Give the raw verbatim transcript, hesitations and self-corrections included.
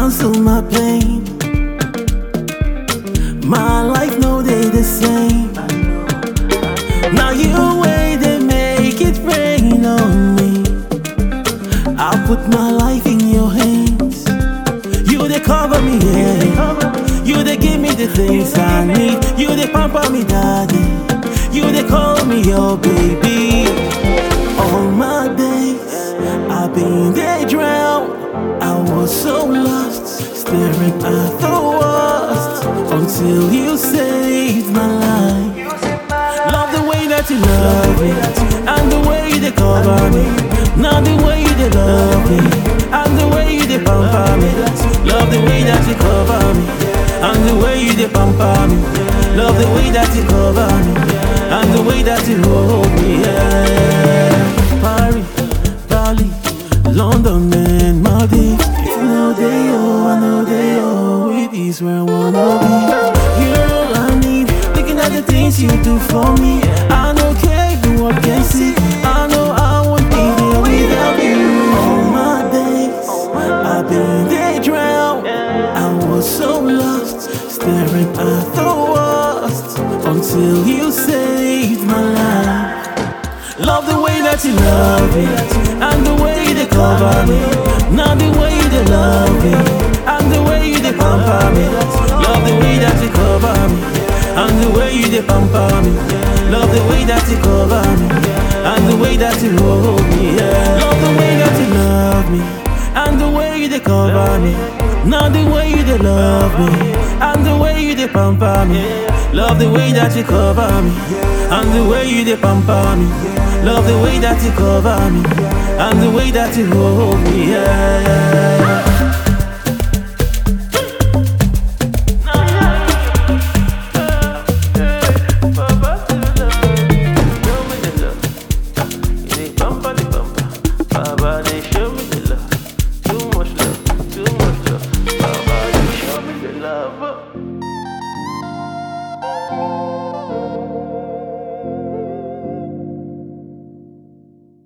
cancel my pain. My life no day the same. Now you way they make it rain on me. I put my life in your hands. You they cover me, yeah. You they give me the things I need. You they pamper me, daddy. You they call me your baby. All my days I've been there drowned. I was so lost, staring at the worst, until you saved my life. Love the way that you love me, and the way they cover me. Now the way they love me, and the way they pamper me. Love the way that you cover me, and the way they pamper me. Love the way that you cover me, and the way that you hold me. Yeah. Paris, Bali, London and Maldives. If you know they oh, I know they oh. It is where I wanna be. You're all I need. Looking at the things you do for me, I don't care who I can see. I know I won't be there without you. All my days I've been there drowned. I was so lost, staring at the worst, until you saved my life. Love the way that you love me, and the way they cover me. Now the way they love me, and the way they pamper me. Love the way that you cover me, and the way they pamper me. Love the way that you cover me, and the way that you hold me. Yeah. Love the way that you love me, and the way they cover me. Now the way they love me, and the way they pamper me. Love the way that you cover me, and the way they pamper me. Love the way that you cover me, and the way that you hold me. Yeah.